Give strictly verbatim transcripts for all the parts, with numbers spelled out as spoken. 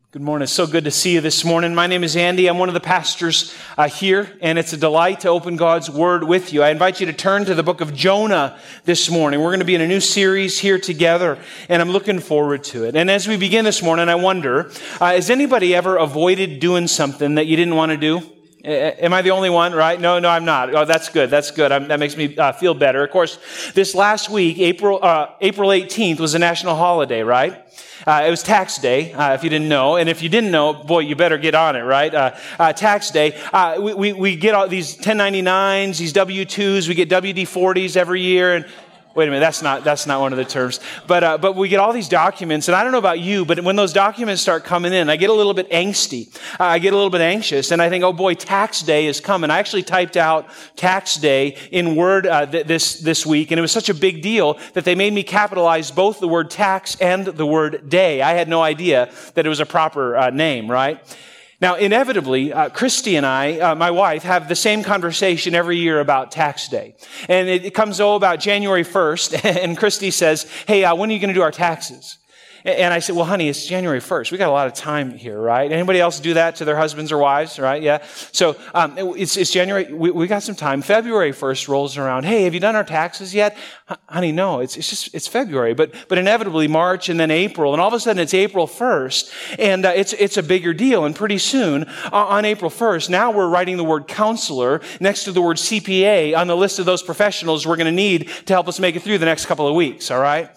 Good morning. It's so good to see you this morning. My name is Andy. I'm one of the pastors uh, here, and it's a delight to open God's Word with you. I invite you to turn to the book of Jonah this morning. We're going to be in a new series here together, and I'm looking forward to it. And as we begin this morning, I wonder, uh, has anybody ever avoided doing something that you didn't want to do? Am I the only one, right? No, no, I'm not. Oh, that's good. That's good. I'm, that makes me uh, feel better. Of course, this last week, April uh, April eighteenth was a national holiday, right? Uh, it was tax day, uh, if you didn't know. And if you didn't know, boy, you better get on it, right? Uh, uh, tax day. Uh, we, we, we get all these ten ninety-nines, these W two's, we get W D forties every year. And wait a minute, that's not, that's not one of the terms. But, uh, but we get all these documents. And I don't know about you, but when those documents start coming in, I get a little bit angsty. Uh, I get a little bit anxious. And I think, oh boy, tax day is coming. I actually typed out tax day in Word uh, th- this, this week. And it was such a big deal that they made me capitalize both the word tax and the word day. I had no idea that it was a proper uh, name, right? Now, inevitably, uh, Christy and I, uh, my wife, have the same conversation every year about tax day. And it, it comes, oh, about January first, and Christy says, hey, uh, when are you going to do our taxes? And I said, well, honey, it's January first. We got a lot of time here, right? Anybody else do that to their husbands or wives, right? Yeah. So um, it's, it's January. We, we got some time. February first rolls around. Hey, have you done our taxes yet? H- honey, no. It's it's just it's February, but but inevitably March and then April, and all of a sudden it's April first, and uh, it's it's a bigger deal. And pretty soon uh, on April first, now we're writing the word counselor next to the word C P A on the list of those professionals we're going to need to help us make it through the next couple of weeks. All right.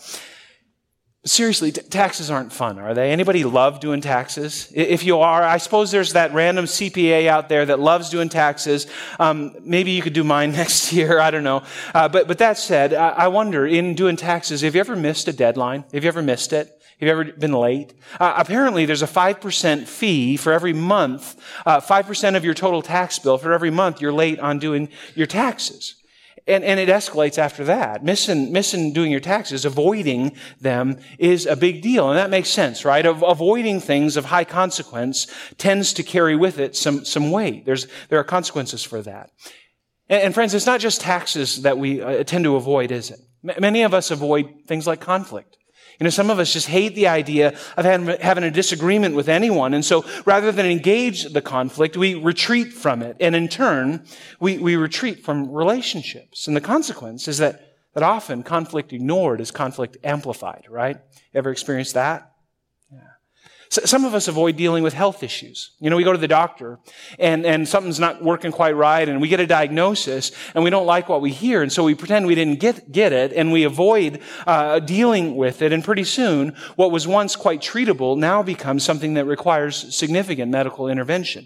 Seriously, t- taxes aren't fun, are they? Anybody love doing taxes? If you are, I suppose there's that random C P A out there that loves doing taxes. Um, maybe you could do mine next year. I don't know. Uh, but but that said, I, I wonder, in doing taxes, have you ever missed a deadline? Have you ever missed it? Have you ever been late? Uh, apparently, there's a five percent fee for every month, uh, five percent of your total tax bill for every month you're late on doing your taxes. And, and it escalates after that. Missing, missing doing your taxes, avoiding them is a big deal. And that makes sense, right? Of, avoiding things of high consequence tends to carry with it some, some weight. There's, there are consequences for that. And, and friends, it's not just taxes that we uh, tend to avoid, is it? M- many of us avoid things like conflict. You know, some of us just hate the idea of having a disagreement with anyone. And so rather than engage the conflict, we retreat from it. And in turn, we, we retreat from relationships. And the consequence is that, that often conflict ignored is conflict amplified, right? Ever experienced that? Some of us avoid dealing with health issues. You know, we go to the doctor and, and something's not working quite right and we get a diagnosis and we don't like what we hear. And so we pretend we didn't get, get it and we avoid uh, dealing with it. And pretty soon, what was once quite treatable now becomes something that requires significant medical intervention.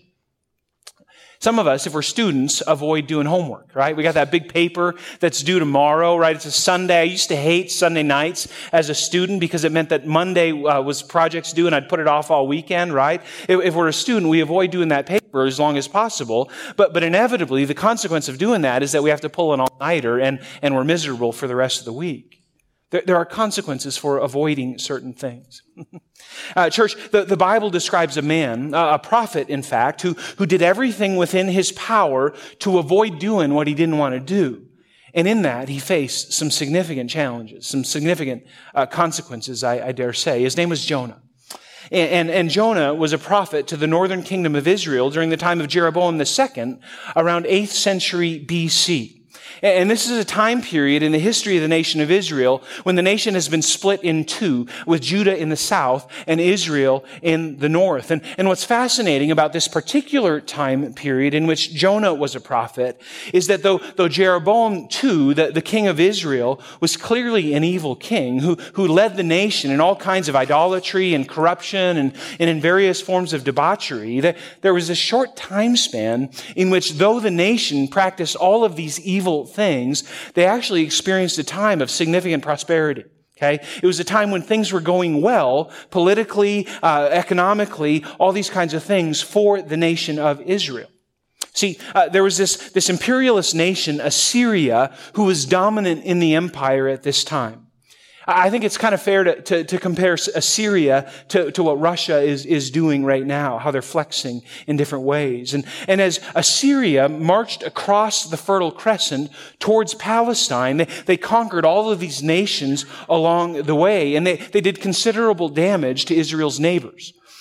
Some of us, if we're students, avoid doing homework, right? We got that big paper that's due tomorrow, right? It's a Sunday. I used to hate Sunday nights as a student because it meant that Monday uh, was projects due and I'd put it off all weekend, right? If, if we're a student, we avoid doing that paper as long as possible. But, but inevitably, the consequence of doing that is that we have to pull an all-nighter and, and we're miserable for the rest of the week. There, there are consequences for avoiding certain things. Uh, church, the, the Bible describes a man, uh, a prophet, in fact, who, who did everything within his power to avoid doing what he didn't want to do. And in that, he faced some significant challenges, some significant uh, consequences, I, I dare say. His name was Jonah. And, and, and Jonah was a prophet to the northern kingdom of Israel during the time of Jeroboam the Second, around eighth century B C. And this is a time period in the history of the nation of Israel when the nation has been split in two, with Judah in the south and Israel in the north. And, and what's fascinating about this particular time period in which Jonah was a prophet is that though, though Jeroboam the Second, the, the king of Israel, was clearly an evil king who, who led the nation in all kinds of idolatry and corruption and, and in various forms of debauchery, that there was a short time span in which, though the nation practiced all of these evil things, they actually experienced a time of significant prosperity. Okay? It was a time when things were going well, politically, uh, economically, all these kinds of things for the nation of Israel. See, uh, there was this, this imperialist nation, Assyria, who was dominant in the empire at this time. I think it's kind of fair to, to, to compare Assyria to, to what Russia is, is doing right now, how they're flexing in different ways. And, and as Assyria marched across the Fertile Crescent towards Palestine, they, they conquered all of these nations along the way, and they, they did considerable damage to Israel's neighbors.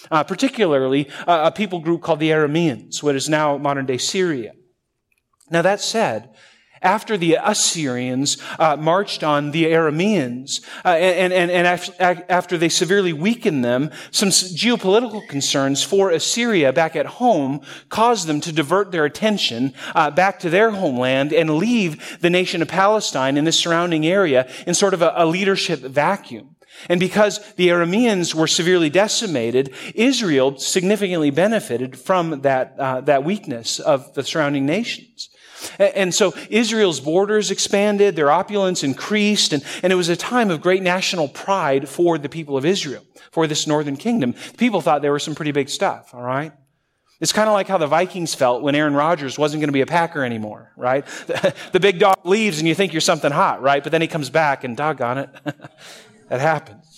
uh, particularly uh, a people group called the Arameans, what is now modern-day Syria. Now, that said, after the Assyrians uh, marched on the Arameans, uh, and, and, and after they severely weakened them, some geopolitical concerns for Assyria back at home caused them to divert their attention uh, back to their homeland and leave the nation of Palestine and the surrounding area in sort of a, a leadership vacuum. And because the Arameans were severely decimated, Israel significantly benefited from that, uh, that weakness of the surrounding nations. And so Israel's borders expanded, their opulence increased, and, and it was a time of great national pride for the people of Israel, for this northern kingdom. People thought they were some pretty big stuff, all right? It's kind of like how the Vikings felt when Aaron Rodgers wasn't going to be a Packer anymore, right? The big dog leaves and you think you're something hot, right? But then he comes back and doggone it, that happens.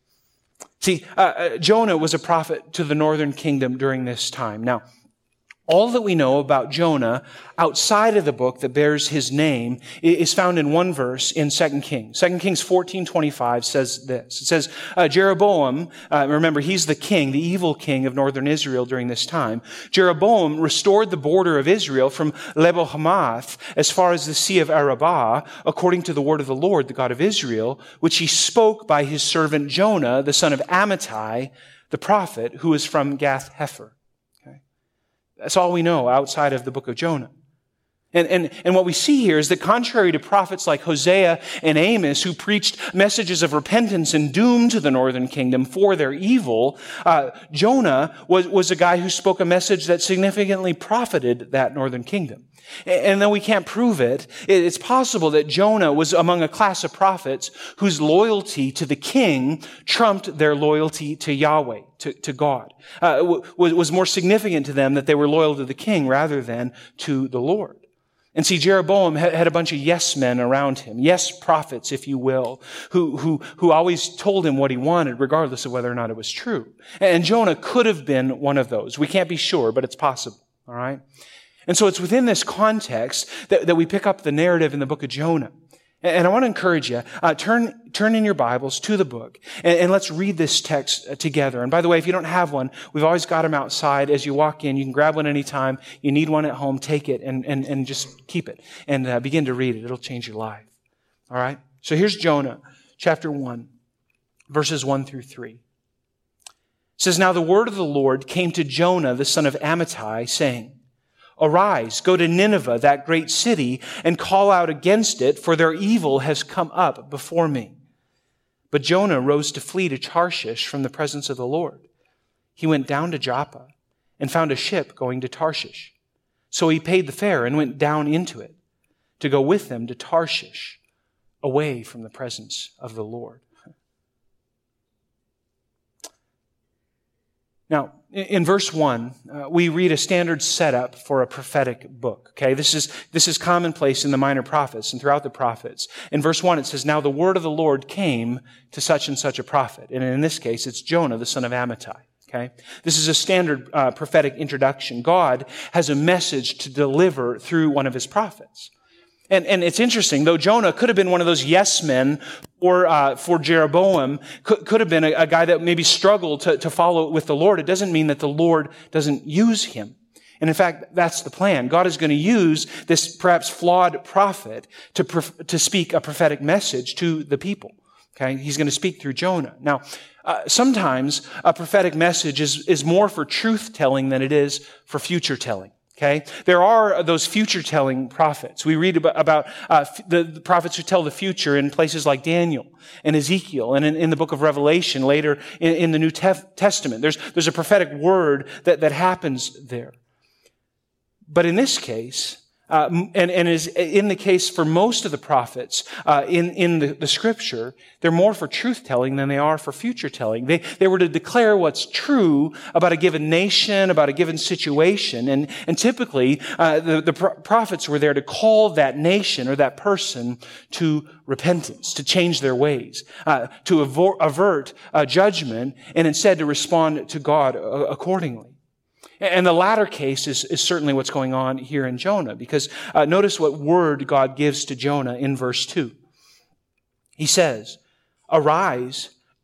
See, uh, Jonah was a prophet to the northern kingdom during this time. Now, all that we know about Jonah outside of the book that bears his name is found in one verse in Second Kings. Second Kings fourteen twenty-five says this. It says, uh, Jeroboam, uh, remember, he's the king, the evil king of northern Israel during this time. Jeroboam restored the border of Israel from Lebo-Hamath as far as the Sea of Arabah, according to the word of the Lord, the God of Israel, which he spoke by his servant Jonah, the son of Amittai, the prophet, who is from Gath-Hepher. That's all we know outside of the book of Jonah. And, and, and what we see here is that contrary to prophets like Hosea and Amos, who preached messages of repentance and doom to the northern kingdom for their evil, uh, Jonah was, was a guy who spoke a message that significantly profited that northern kingdom. And though we can't prove it, it's possible that Jonah was among a class of prophets whose loyalty to the king trumped their loyalty to Yahweh, to, to God. Uh, was, was more significant to them that they were loyal to the king rather than to the Lord. And see, Jeroboam had a bunch of yes men around him, yes prophets, if you will, who, who, who always told him what he wanted, regardless of whether or not it was true. And Jonah could have been one of those. We can't be sure, but it's possible. All right? And so it's within this context that, that we pick up the narrative in the book of Jonah. And I want to encourage you, uh, turn, turn in your Bibles to the book and, and let's read this text together. And by the way, if you don't have one, we've always got them outside. As you walk in, you can grab one anytime. You need one at home, take it and, and, and just keep it and uh, begin to read it. It'll change your life. All right. So here's Jonah chapter one, verses one through three. It says, "Now the word of the Lord came to Jonah, the son of Amittai, saying, Arise, go to Nineveh, that great city, and call out against it, for their evil has come up before me." But Jonah rose to flee to Tarshish from the presence of the Lord. He went down to Joppa and found a ship going to Tarshish. So he paid the fare and went down into it to go with them to Tarshish, away from the presence of the Lord. Now, in verse one, uh, we read a standard setup for a prophetic book. Okay, this is this is commonplace in the minor prophets and throughout the prophets. In verse one, it says, "Now the word of the Lord came to such and such a prophet," and in this case, it's Jonah, the son of Amittai. Okay, this is a standard uh, prophetic introduction. God has a message to deliver through one of his prophets. And, and it's interesting, though Jonah could have been one of those yes men or uh, for Jeroboam, could, could have been a, a guy that maybe struggled to, to follow with the Lord. It doesn't mean that the Lord doesn't use him. And in fact, that's the plan. God is going to use this perhaps flawed prophet to, to speak a prophetic message to the people. Okay, he's going to speak through Jonah. Now, uh, sometimes a prophetic message is, is more for truth-telling than it is for future-telling. Okay, there are those future-telling prophets. We read about, about uh, the, the prophets who tell the future in places like Daniel and Ezekiel, and in, in the book of Revelation later in, in the New Tef- Testament. There's there's a prophetic word that that happens there. But in this case, uh, and and is in the case for most of the prophets uh, in in the, the Scripture, they're more for truth telling than they are for future telling. They they were to declare what's true about a given nation, about a given situation, and and typically uh, the the pro- prophets were there to call that nation or that person to repentance, to change their ways, uh, to avor- avert uh, judgment, and instead to respond to God uh, accordingly. And the latter case is, is certainly what's going on here in Jonah, because uh, notice what word God gives to Jonah in verse two. He says, "Arise,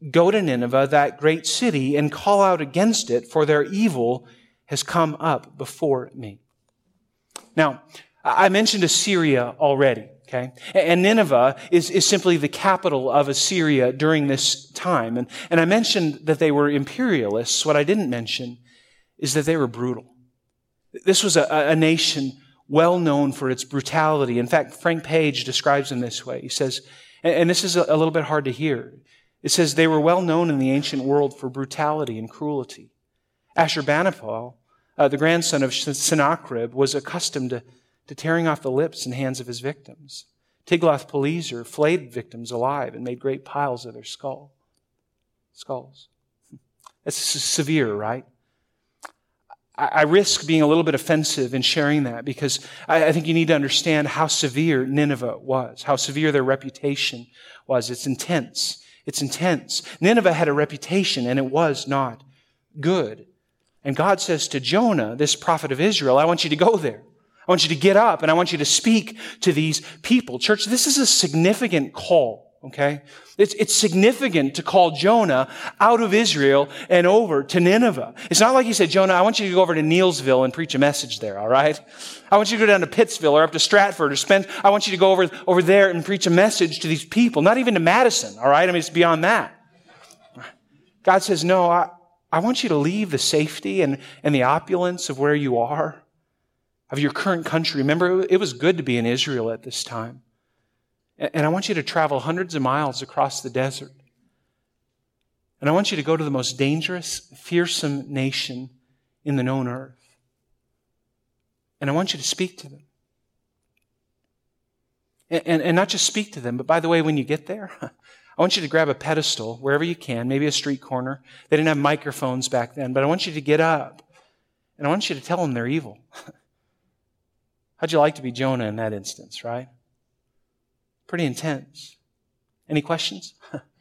go to Nineveh, that great city, and call out against it, for their evil has come up before me. Now, I mentioned Assyria already, okay? And Nineveh is, is simply the capital of Assyria during this time. And, and I mentioned that they were imperialists. What I didn't mention is that they were brutal. This was a, a nation well known for its brutality. In fact, Frank Page describes them this way. He says, and this is a little bit hard to hear, it says they were well known in the ancient world for brutality and cruelty. Ashurbanipal, uh, the grandson of Sennacherib, was accustomed to, to tearing off the lips and hands of his victims. Tiglath-Pileser flayed victims alive and made great piles of their skull, skulls. That's severe, right? I risk being a little bit offensive in sharing that because I think you need to understand how severe Nineveh was, how severe their reputation was. It's intense. It's intense. Nineveh had a reputation and it was not good. And God says to Jonah, this prophet of Israel, I want you to go there. I want you to get up and I want you to speak to these people. Church, this is a significant call. Okay? It's, it's significant to call Jonah out of Israel and over to Nineveh. It's not like he said, Jonah, I want you to go over to Neelsville and preach a message there, all right? I want you to go down to Pittsville or up to Stratford or spend, I want you to go over, over there and preach a message to these people, not even to Madison, all right? I mean, it's beyond that. God says, no, I, I want you to leave the safety and, and the opulence of where you are, of your current country. Remember, it was good to be in Israel at this time. And I want you to travel hundreds of miles across the desert. And I want you to go to the most dangerous, fearsome nation in the known earth. And I want you to speak to them. And, and, and not just speak to them, but by the way, when you get there, I want you to grab a pedestal wherever you can, maybe a street corner. They didn't have microphones back then, but I want you to get up. And I want you to tell them they're evil. How'd you like to be Jonah in that instance, right? Pretty intense. Any questions?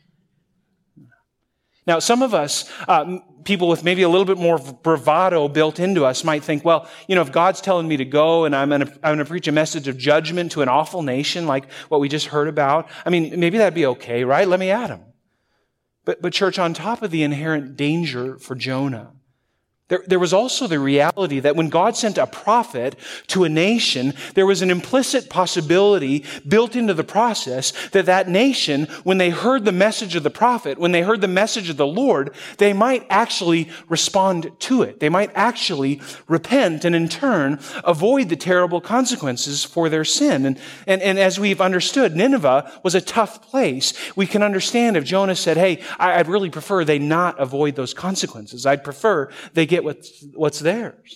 Now, some of us, uh, people with maybe a little bit more bravado built into us might think, well, you know, if God's telling me to go and I'm going to I'm going to preach a message of judgment to an awful nation like what we just heard about, I mean, maybe that'd be okay, right? Let me at him. But, but church, on top of the inherent danger for Jonah, There, there was also the reality that when God sent a prophet to a nation, there was an implicit possibility built into the process that that nation, when they heard the message of the prophet, when they heard the message of the Lord, they might actually respond to it. They might actually repent and in turn avoid the terrible consequences for their sin. And, and, and as we've understood, Nineveh was a tough place. We can understand if Jonah said, hey, I, I'd really prefer they not avoid those consequences. I'd prefer they get what's, what's theirs.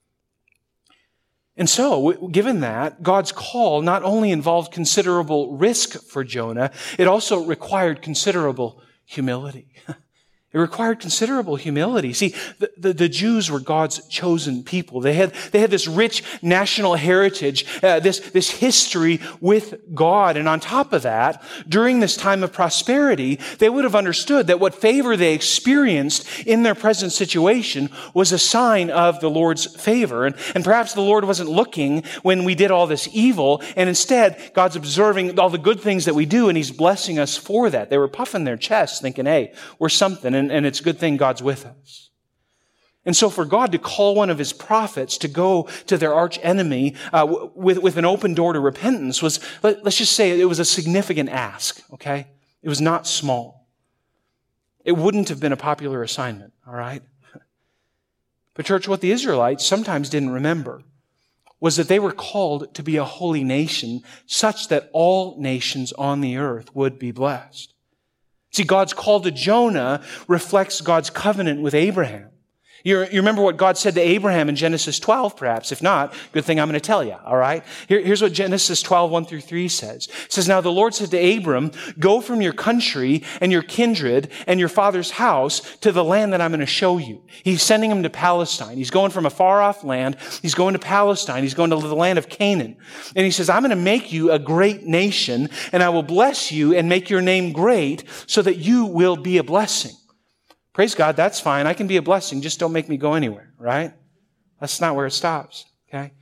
And so, given that, God's call not only involved considerable risk for Jonah, it also required considerable humility. It required considerable humility. See, the, the, the Jews were God's chosen people. They had, they had this rich national heritage, uh, this, this history with God. And on top of that, during this time of prosperity, they would have understood that what favor they experienced in their present situation was a sign of the Lord's favor. And, and perhaps the Lord wasn't looking when we did all this evil, and instead, God's observing all the good things that we do, and He's blessing us for that. They were puffing their chests, thinking, hey, we're something. And And it's a good thing God's with us. And so for God to call one of His prophets to go to their arch enemy uh, with, with an open door to repentance was, let, let's just say it was a significant ask, okay? It was not small. It wouldn't have been a popular assignment, all right? But church, what the Israelites sometimes didn't remember was that they were called to be a holy nation such that all nations on the earth would be blessed. See, God's call to Jonah reflects God's covenant with Abraham. You, you remember what God said to Abraham in Genesis twelve, perhaps. If not, good thing I'm going to tell you, all right? Here, here's what Genesis twelve, one through three says. It says, now the Lord said to Abram, go from your country and your kindred and your father's house to the land that I'm going to show you. He's sending him to Palestine. He's going from a far-off land. He's going to Palestine. He's going to the land of Canaan. And he says, I'm going to make you a great nation, and I will bless you and make your name great so that you will be a blessing. Praise God, that's fine. I can be a blessing. Just don't make me go anywhere, right? That's not where it stops, okay?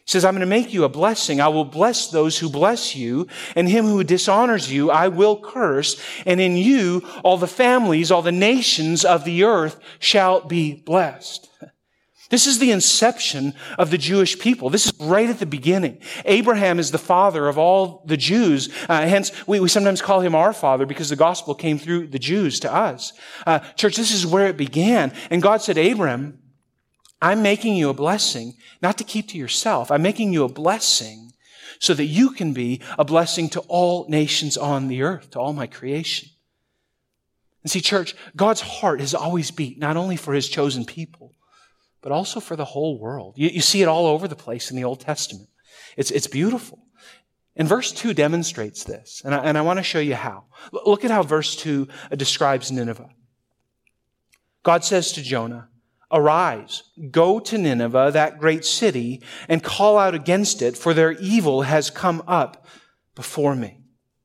He says, I'm going to make you a blessing. I will bless those who bless you, and him who dishonors you I will curse. And in you all the families, all the nations of the earth shall be blessed. This is the inception of the Jewish people. This is right at the beginning. Abraham is the father of all the Jews. Uh, hence, we, we sometimes call him our father because the gospel came through the Jews to us. Uh, church, this is where it began. And God said, Abraham, I'm making you a blessing, not to keep to yourself. I'm making you a blessing so that you can be a blessing to all nations on the earth, to all my creation. And see, church, God's heart has always beat not only for his chosen people, but also for the whole world. You, you see it all over the place in the Old Testament. It's, it's beautiful. And verse two demonstrates this, and I, and I want to show you how. Look at how verse two describes Nineveh. God says to Jonah, arise, go to Nineveh, that great city, and call out against it, for their evil has come up before me.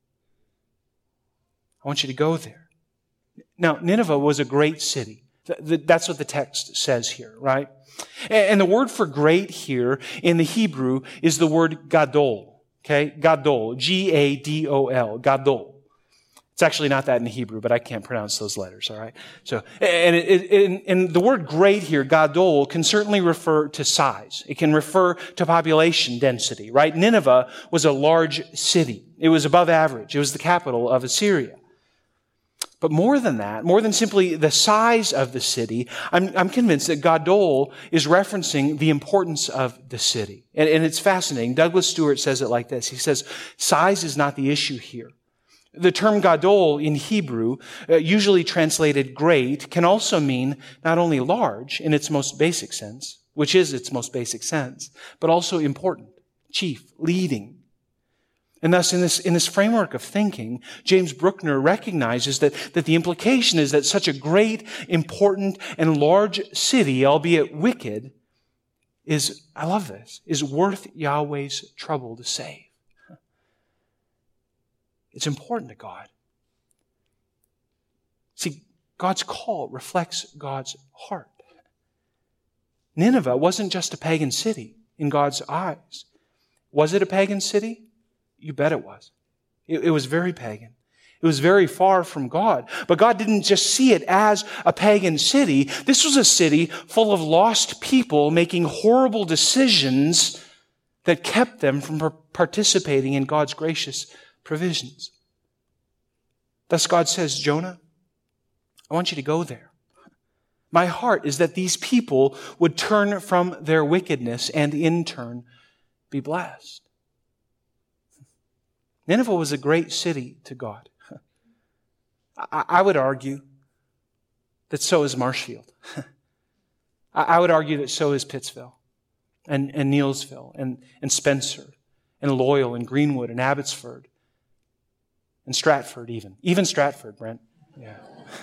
I want you to go there. Now, Nineveh was a great city. That's what the text says here, right? And the word for great here in the Hebrew is the word gadol, okay? Gadol, G A D O L, gadol. It's actually not that in Hebrew, but I can't pronounce those letters, all right? So, and, it, it, and the word great here, gadol, can certainly refer to size. It can refer to population density, right? Nineveh was a large city. It was above average. It was the capital of Assyria. But more than that, more than simply the size of the city, I'm, I'm convinced that Gadol is referencing the importance of the city. And, and it's fascinating. Douglas Stewart says it like this. He says, size is not the issue here. The term Gadol in Hebrew, uh, usually translated great, can also mean not only large in its most basic sense, which is its most basic sense, but also important, chief, leading. And thus, in this, in this framework of thinking, James Bruckner recognizes that, that the implication is that such a great, important, and large city, albeit wicked, is, I love this, is worth Yahweh's trouble to save. It's important to God. See, God's call reflects God's heart. Nineveh wasn't just a pagan city in God's eyes. Was it a pagan city? You bet it was. It, it was very pagan. It was very far from God. But God didn't just see it as a pagan city. This was a city full of lost people making horrible decisions that kept them from participating in God's gracious provisions. Thus God says, Jonah, I want you to go there. My heart is that these people would turn from their wickedness and in turn be blessed. Nineveh was a great city to God. I would argue that so is Marshfield. I would argue that so is Pittsville and, and Neelsville and, and Spencer and Loyal and Greenwood and Abbotsford and Stratford even. Even Stratford, Brent. Yeah.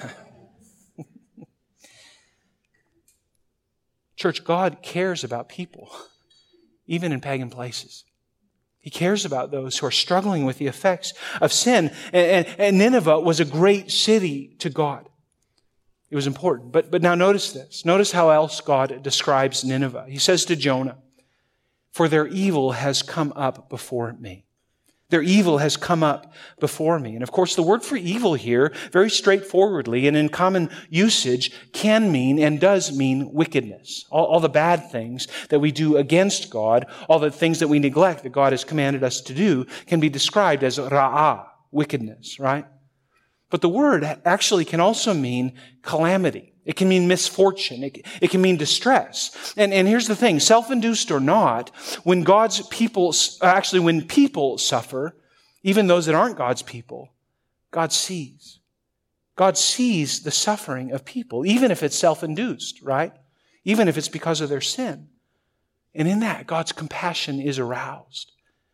Church, God cares about people, even in pagan places. He cares about those who are struggling with the effects of sin. And, and, and Nineveh was a great city to God. It was important. But, but now notice this. Notice how else God describes Nineveh. He says to Jonah, for their evil has come up before me. Their evil has come up before me. And of course, the word for evil here, very straightforwardly and in common usage, can mean and does mean wickedness. All, all the bad things that we do against God, all the things that we neglect that God has commanded us to do, can be described as ra'ah, wickedness, right? But the word actually can also mean calamity. It can mean misfortune. It, it can mean distress. And, and here's the thing, self-induced or not, when God's people, actually when people suffer, even those that aren't God's people, God sees. God sees the suffering of people, even if it's self-induced, right? Even if it's because of their sin. And in that, God's compassion is aroused.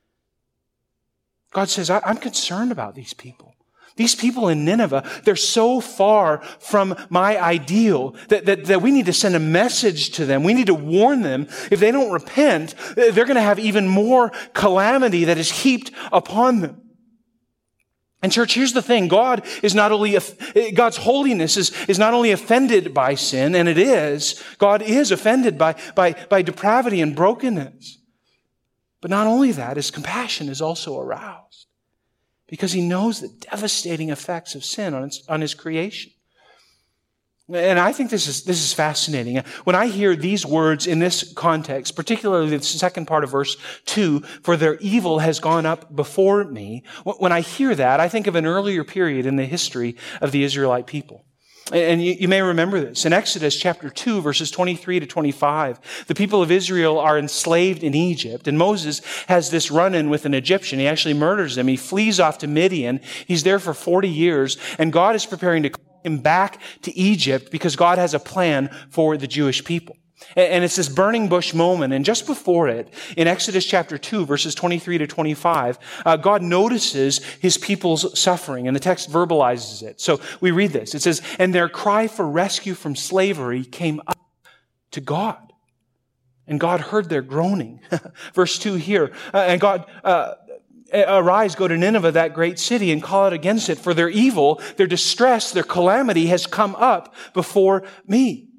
God says, I, I'm concerned about these people. These people in Nineveh, they're so far from my ideal that, that, that we need to send a message to them. We need to warn them. If they don't repent, they're going to have even more calamity that is heaped upon them. And church, here's the thing. God is not only, God's holiness is, is not only offended by sin, and it is, God is offended by, by, by depravity and brokenness. But not only that, his compassion is also aroused because he knows the devastating effects of sin on his, on his creation. And I think this is, this is fascinating. When I hear these words in this context, particularly the second part of verse two, for their evil has gone up before me, when I hear that, I think of an earlier period in the history of the Israelite people. And you, you may remember this. In Exodus chapter two, verses twenty-three to twenty-five, the people of Israel are enslaved in Egypt, and Moses has this run-in with an Egyptian. He actually murders him. He flees off to Midian. He's there for forty years, and God is preparing to call him back to Egypt because God has a plan for the Jewish people. And it's this burning bush moment. And just before it, in Exodus chapter two, verses twenty-three to twenty-five, uh, God notices his people's suffering, and the text verbalizes it. So we read this. It says, and their cry for rescue from slavery came up to God. And God heard their groaning. Verse two here, uh, and God... Uh, Arise, go to Nineveh, that great city, and call out against it, for their evil, their distress, their calamity has come up before me.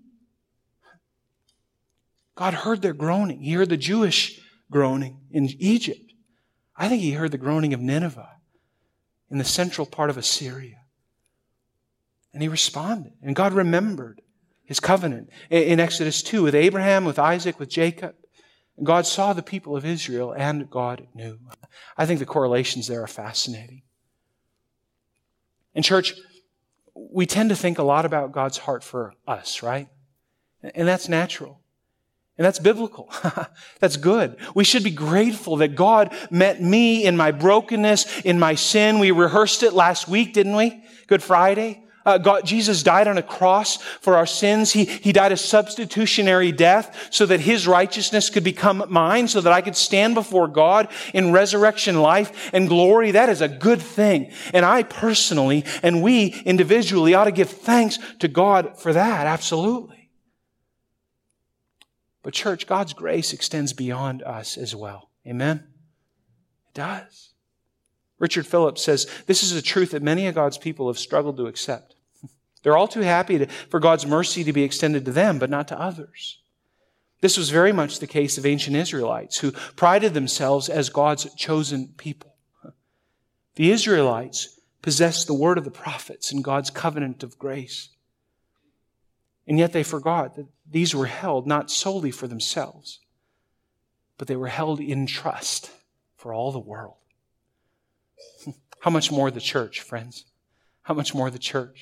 God heard their groaning. He heard the Jewish groaning in Egypt. I think he heard the groaning of Nineveh in the central part of Assyria. And he responded. And God remembered his covenant in Exodus two with Abraham, with Isaac, with Jacob. God saw the people of Israel, and God knew. I think the correlations there are fascinating. In church, we tend to think a lot about God's heart for us, right? And that's natural. And that's biblical. That's good. We should be grateful that God met me in my brokenness, in my sin. We rehearsed it last week, didn't we? Good Friday. Uh, God, Jesus died on a cross for our sins. He, he died a substitutionary death so that his righteousness could become mine, so that I could stand before God in resurrection life and glory. That is a good thing. And I personally, and we individually, ought to give thanks to God for that. Absolutely. But church, God's grace extends beyond us as well. Amen? It does. Richard Phillips says, this is a truth that many of God's people have struggled to accept. They're all too happy to, for God's mercy to be extended to them, but not to others. This was very much the case of ancient Israelites who prided themselves as God's chosen people. The Israelites possessed the word of the prophets and God's covenant of grace. And yet they forgot that these were held not solely for themselves, but they were held in trust for all the world. How much more the church, friends? How much more the church?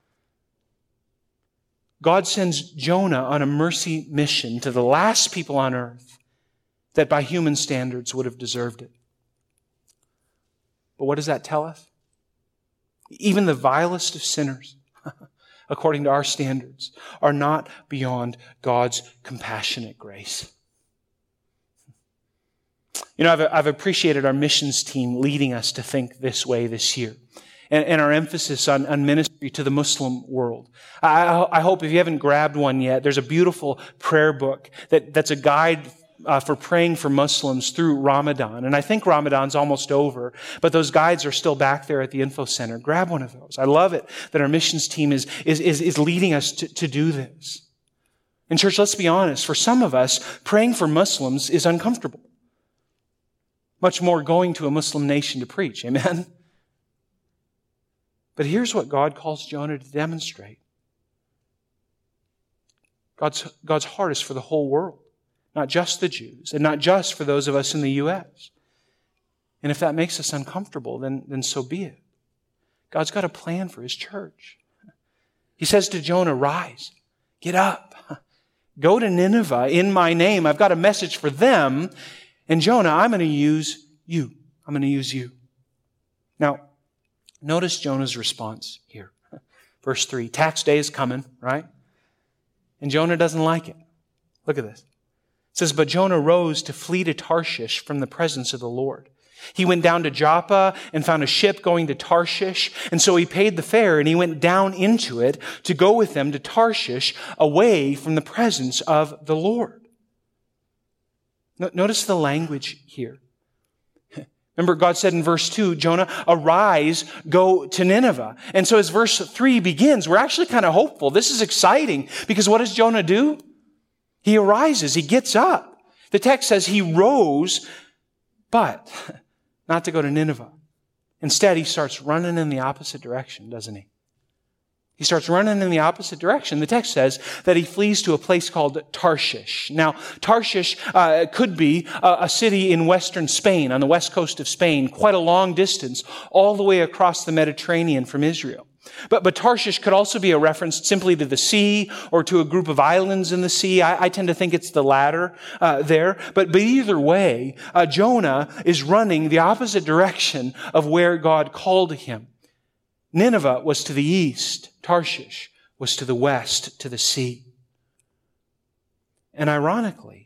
God sends Jonah on a mercy mission to the last people on earth that by human standards would have deserved it. But what does that tell us? Even the vilest of sinners, according to our standards, are not beyond God's compassionate grace. You know, I've, I've appreciated our missions team leading us to think this way this year, and, and our emphasis on, on ministry to the Muslim world. I, I hope if you haven't grabbed one yet, there's a beautiful prayer book that, that's a guide uh, for praying for Muslims through Ramadan. And I think Ramadan's almost over, but those guides are still back there at the Info Center. Grab one of those. I love it that our missions team is, is, is, is leading us to, to do this. And church, let's be honest. For some of us, praying for Muslims is uncomfortable. Much more going to a Muslim nation to preach. Amen? But here's what God calls Jonah to demonstrate. God's, God's heart is for the whole world, not just the Jews, and not just for those of us in the U S. And if that makes us uncomfortable, then, then so be it. God's got a plan for his church. He says to Jonah, rise, get up, go to Nineveh in my name. I've got a message for them. And Jonah, I'm going to use you. I'm going to use you. Now, notice Jonah's response here. Verse three, tax day is coming, right? And Jonah doesn't like it. Look at this. It says, but Jonah rose to flee to Tarshish from the presence of the Lord. He went down to Joppa and found a ship going to Tarshish. And so he paid the fare and he went down into it to go with them to Tarshish away from the presence of the Lord. Notice the language here. Remember, God said in verse two, Jonah, arise, go to Nineveh. And so as verse three begins, we're actually kind of hopeful. This is exciting because what does Jonah do? He arises. He gets up. The text says he rose but not to go to Nineveh. Instead, he starts running in the opposite direction, doesn't he? He starts running in the opposite direction. The text says that he flees to a place called Tarshish. Now, Tarshish uh, could be a, a city in western Spain, on the west coast of Spain, quite a long distance, all the way across the Mediterranean from Israel. But, but Tarshish could also be a reference simply to the sea or to a group of islands in the sea. I, I tend to think it's the latter uh, there. But, but either way, uh, Jonah is running the opposite direction of where God called him. Nineveh was to the east. Tarshish was to the west, to the sea. And ironically,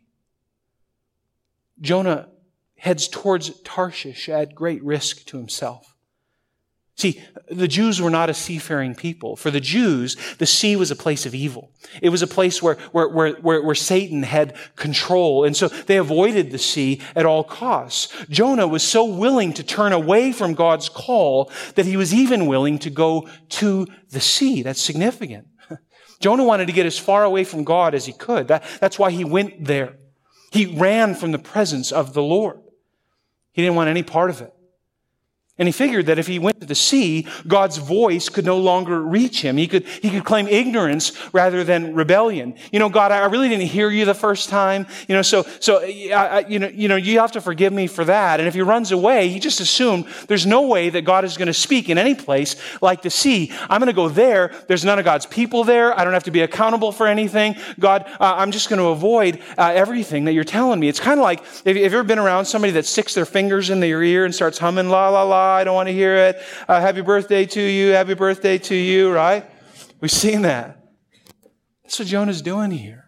Jonah heads towards Tarshish at great risk to himself. See, the Jews were not a seafaring people. For the Jews, the sea was a place of evil. It was a place where, where, where, where, where Satan had control. And so they avoided the sea at all costs. Jonah was so willing to turn away from God's call that he was even willing to go to the sea. That's significant. Jonah wanted to get as far away from God as he could. That, that's why he went there. He ran from the presence of the Lord. He didn't want any part of it. And he figured that if he went to the sea, God's voice could no longer reach him. He could, he could claim ignorance rather than rebellion. You know, God, I really didn't hear you the first time. You know, so, so, I, you know, you know, you have to forgive me for that. And if he runs away, he just assumed there's no way that God is going to speak in any place like the sea. I'm going to go there. There's none of God's people there. I don't have to be accountable for anything. God, uh, I'm just going to avoid uh, everything that you're telling me. It's kind of like, have you ever been around somebody that sticks their fingers in their ear and starts humming la, la, la? I don't want to hear it. Uh, happy birthday to you. Happy birthday to you, right? We've seen that. That's what Jonah's doing here.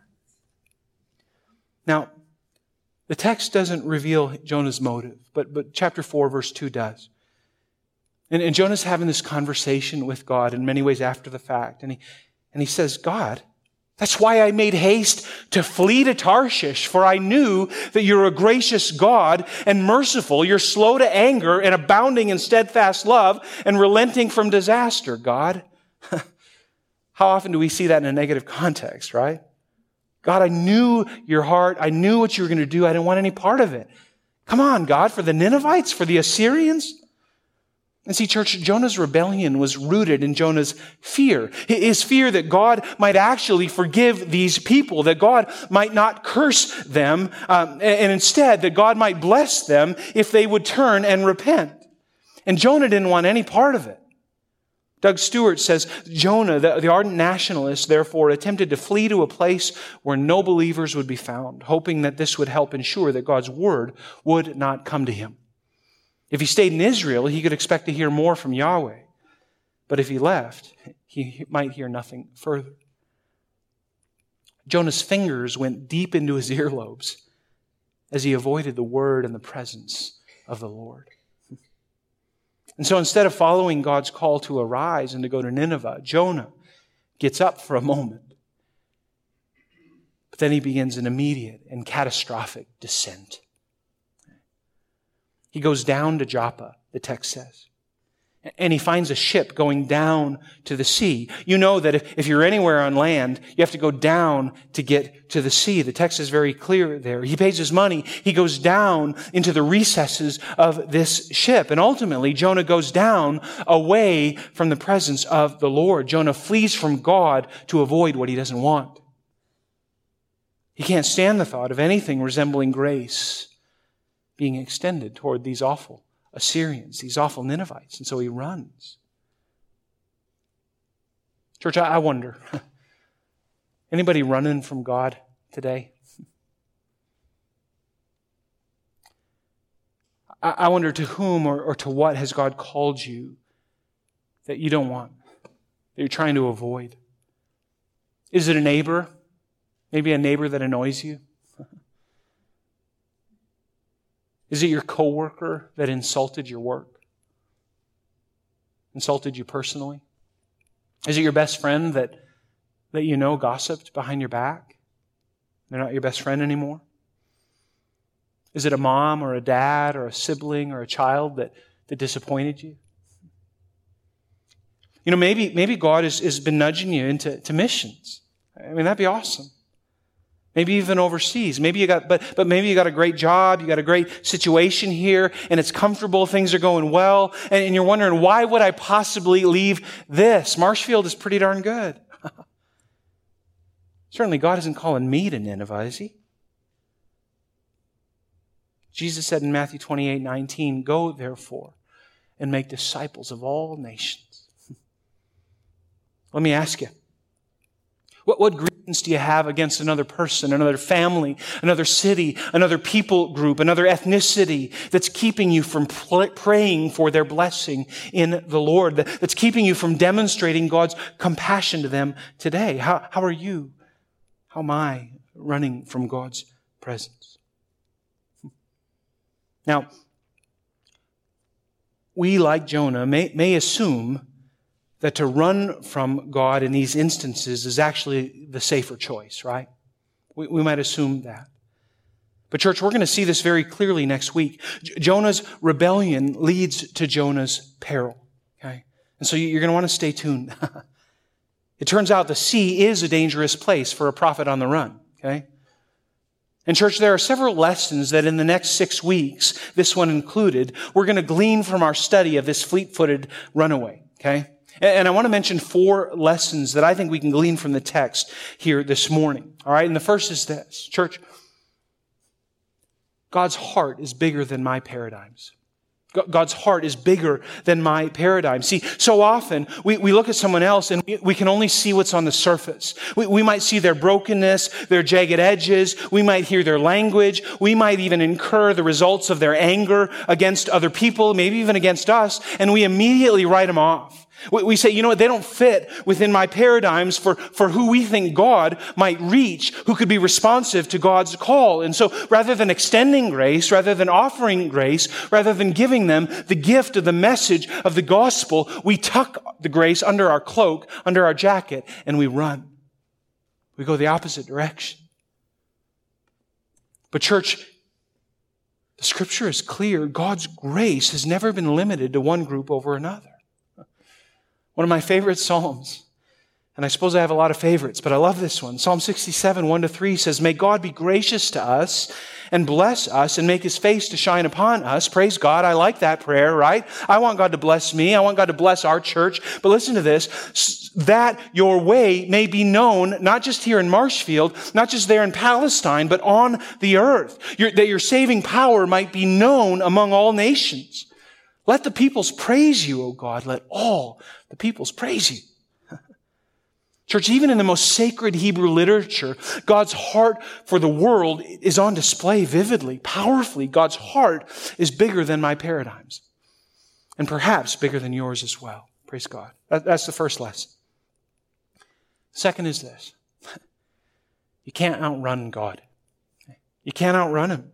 Now, the text doesn't reveal Jonah's motive, but, but chapter four, verse two does. And, and Jonah's having this conversation with God in many ways after the fact. And he, and he says, God, that's why I made haste to flee to Tarshish, for I knew that you're a gracious God and merciful. You're slow to anger and abounding in steadfast love and relenting from disaster, God. How often do we see that in a negative context, right? God, I knew your heart. I knew what you were going to do. I didn't want any part of it. Come on, God, for the Ninevites, for the Assyrians. And see, church, Jonah's rebellion was rooted in Jonah's fear. His fear that God might actually forgive these people, that God might not curse them, um, and instead that God might bless them if they would turn and repent. And Jonah didn't want any part of it. Doug Stewart says, Jonah, the, the ardent nationalist, therefore, attempted to flee to a place where no believers would be found, hoping that this would help ensure that God's word would not come to him. If he stayed in Israel, he could expect to hear more from Yahweh. But if he left, he might hear nothing further. Jonah's fingers went deep into his earlobes as he avoided the word and the presence of the Lord. And so instead of following God's call to arise and to go to Nineveh, Jonah gets up for a moment. But then he begins an immediate and catastrophic descent. He goes down to Joppa, the text says. And he finds a ship going down to the sea. You know that if, if you're anywhere on land, you have to go down to get to the sea. The text is very clear there. He pays his money. He goes down into the recesses of this ship. And ultimately, Jonah goes down away from the presence of the Lord. Jonah flees from God to avoid what he doesn't want. He can't stand the thought of anything resembling grace being extended toward these awful Assyrians, these awful Ninevites. And so he runs. Church, I wonder, anybody running from God today? I wonder to whom or, or to what has God called you that you don't want, that you're trying to avoid? Is it a neighbor? Maybe a neighbor that annoys you? Is it your coworker that insulted your work? Insulted you personally? Is it your best friend that, that you know gossiped behind your back? They're not your best friend anymore? Is it a mom or a dad or a sibling or a child that, that disappointed you? You know, maybe, maybe God has, has been nudging you into to missions. I mean, that'd be awesome. Maybe even overseas. Maybe you got, but, but maybe you got a great job, you got a great situation here, and it's comfortable, things are going well, and, and you're wondering, why would I possibly leave this? Marshfield is pretty darn good. Certainly God isn't calling me to Nineveh, is He? Jesus said in Matthew twenty-eight nineteen, "Go therefore and make disciples of all nations." Let me ask you, what, what grievance do you have against another person, another family, another city, another people group, another ethnicity that's keeping you from pl- praying for their blessing in the Lord, that's keeping you from demonstrating God's compassion to them today? How, how are you? How am I running from God's presence? Now, we, like Jonah, may, may assume that to run from God in these instances is actually the safer choice, right? We, we might assume that. But church, we're going to see this very clearly next week. J- Jonah's rebellion leads to Jonah's peril, okay? And so you're going to want to stay tuned. It turns out the sea is a dangerous place for a prophet on the run, okay? And church, there are several lessons that in the next six weeks, this one included, we're going to glean from our study of this fleet-footed runaway, okay? And I want to mention four lessons that I think we can glean from the text here this morning, all right? And the first is this, church, God's heart is bigger than my paradigms. God's heart is bigger than my paradigm. See, so often we, we look at someone else and we, we can only see what's on the surface. We, we might see their brokenness, their jagged edges. We might hear their language. We might even incur the results of their anger against other people, maybe even against us, and we immediately write them off. We, we say, you know what, they don't fit within my paradigms for, for who we think God might reach, who could be responsive to God's call. And so rather than extending grace, rather than offering grace, rather than giving them the gift of the message of the gospel, we tuck the grace under our cloak, under our jacket, and we run. We go the opposite direction. But church, the scripture is clear. God's grace has never been limited to one group over another. One of my favorite Psalms, and I suppose I have a lot of favorites, but I love this one. Psalm sixty-seven, one to three says, "May God be gracious to us and bless us and make His face to shine upon us." Praise God. I like that prayer, right? I want God to bless me. I want God to bless our church. But listen to this, that your way may be known, not just here in Marshfield, not just there in Palestine, but on the earth. Your, that your saving power might be known among all nations. Let the peoples praise you, O God. Let all the peoples praise you. Church, even in the most sacred Hebrew literature, God's heart for the world is on display vividly, powerfully. God's heart is bigger than my paradigms. And perhaps bigger than yours as well. Praise God. That, that's the first lesson. Second is this. You can't outrun God. You can't outrun Him.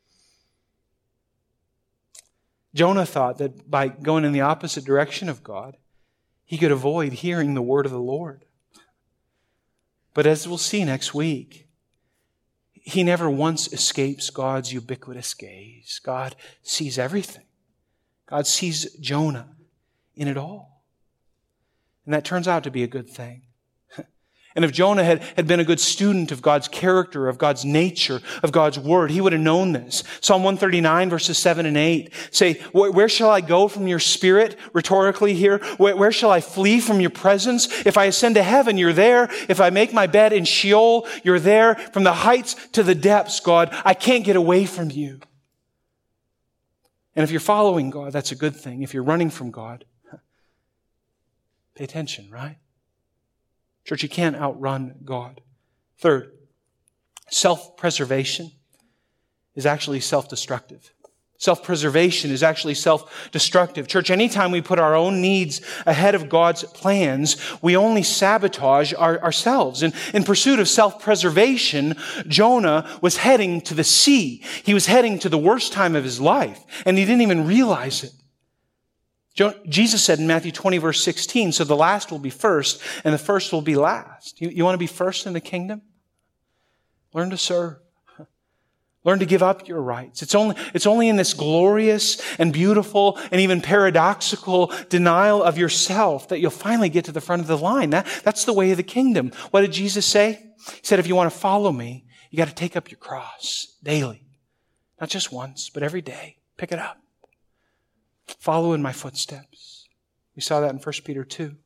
Jonah thought that by going in the opposite direction of God, he could avoid hearing the word of the Lord. But as we'll see next week, he never once escapes God's ubiquitous gaze. God sees everything. God sees Jonah in it all. And that turns out to be a good thing. And if Jonah had, had been a good student of God's character, of God's nature, of God's word, he would have known this. Psalm one thirty-nine, verses seven and eight say, "Where shall I go from your spirit?" Rhetorically here. Where, where shall I flee from your presence? If I ascend to heaven, you're there. If I make my bed in Sheol, you're there. From the heights to the depths, God, I can't get away from you. And if you're following God, that's a good thing. If you're running from God, pay attention, right? Church, you can't outrun God. Third, self-preservation is actually self-destructive. Self-preservation is actually self-destructive. Church, anytime we put our own needs ahead of God's plans, we only sabotage our, ourselves. And in pursuit of self-preservation, Jonah was heading to the sea. He was heading to the worst time of his life, and he didn't even realize it. Jesus said in Matthew twenty, verse sixteen, "So the last will be first, and the first will be last." You, you want to be first in the kingdom? Learn to serve. Learn to give up your rights. It's only, it's only in this glorious and beautiful and even paradoxical denial of yourself that you'll finally get to the front of the line. That, that's the way of the kingdom. What did Jesus say? He said, if you want to follow me, You got to take up your cross daily. Not just once, but every day. Pick it up. Follow in my footsteps. We saw that in First Peter two.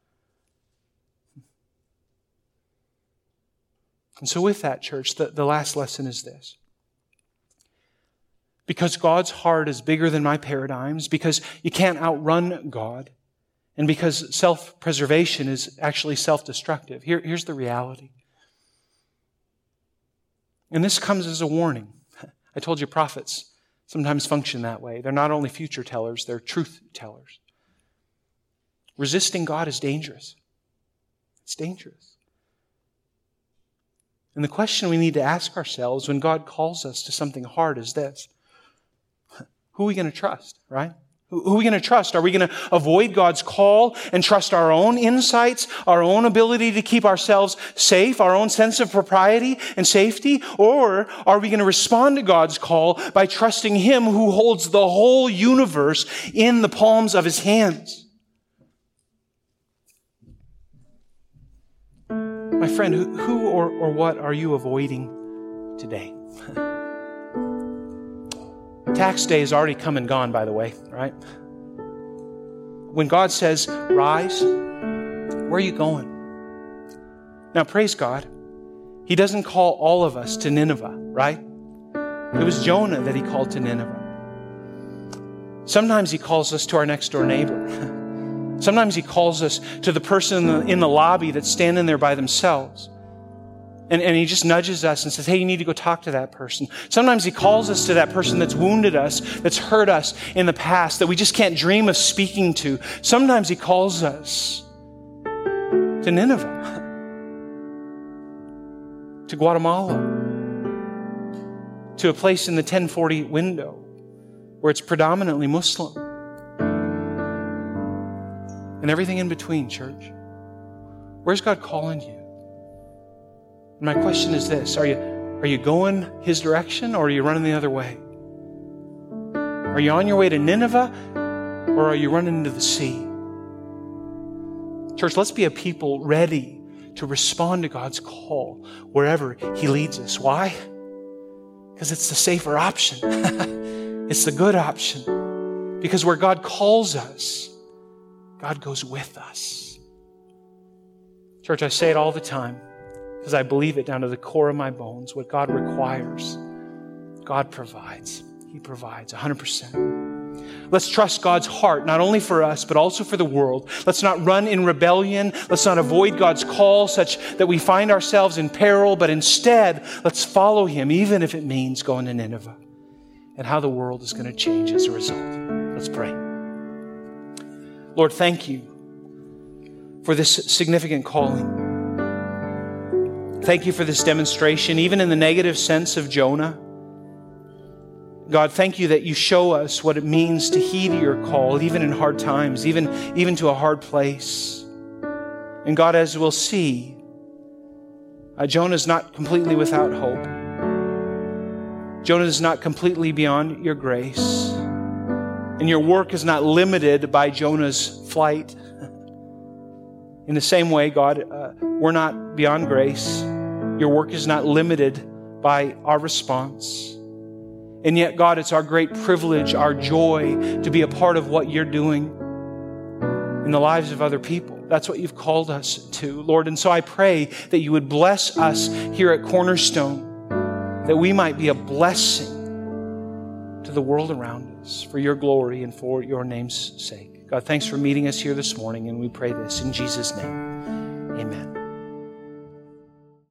And so with that, church, the, the last lesson is this. Because God's heart is bigger than my paradigms, because you can't outrun God, and because self-preservation is actually self-destructive, here, here's the reality. And this comes as a warning. I told you prophets sometimes function that way. They're not only future tellers, they're truth tellers. Resisting God is dangerous. It's dangerous. And the question we need to ask ourselves when God calls us to something hard is this. Who are we going to trust, right? Who are we going to trust? Are we going to avoid God's call and trust our own insights, our own ability to keep ourselves safe, our own sense of propriety and safety? Or are we going to respond to God's call by trusting Him who holds the whole universe in the palms of His hands? My friend, who, who or, or what are you avoiding today? Tax day is already come and gone, by the way, right? When God says, rise, where are you going? Now, praise God. He doesn't call all of us to Nineveh, right? It was Jonah that He called to Nineveh. Sometimes He calls us to our next door neighbor. Sometimes He calls us to the person in the, in the lobby that's standing there by themselves. And, and He just nudges us and says, hey, you need to go talk to that person. Sometimes He calls us to that person that's wounded us, that's hurt us in the past, that we just can't dream of speaking to. Sometimes He calls us to Nineveh, to Guatemala, to a place in the ten forty window where it's predominantly Muslim. And everything in between, church. Where's God calling you? And my question is this. Are you, are you going His direction or are you running the other way? Are you on your way to Nineveh or are you running into the sea? Church, let's be a people ready to respond to God's call wherever He leads us. Why? Because it's the safer option. It's the good option. Because where God calls us, God goes with us. Church, I say it all the time because I believe it down to the core of my bones. What God requires, God provides. He provides one hundred percent. Let's trust God's heart, not only for us, but also for the world. Let's not run in rebellion. Let's not avoid God's call such that we find ourselves in peril, but instead, let's follow Him, even if it means going to Nineveh and how the world is going to change as a result. Let's pray. Lord, thank You for this significant calling. Thank You for this demonstration, even in the negative sense of Jonah. God, thank You that You show us what it means to heed Your call, even in hard times, even, even to a hard place. And God, as we'll see, uh, Jonah is not completely without hope. Jonah is not completely beyond Your grace. And Your work is not limited by Jonah's flight. In the same way, God, uh, we're not beyond grace. Your work is not limited by our response. And yet, God, it's our great privilege, our joy to be a part of what You're doing in the lives of other people. That's what You've called us to, Lord. And so I pray that You would bless us here at Cornerstone, that we might be a blessing to the world around us for Your glory and for Your name's sake. God, thanks for meeting us here this morning, and we pray this in Jesus' name. Amen.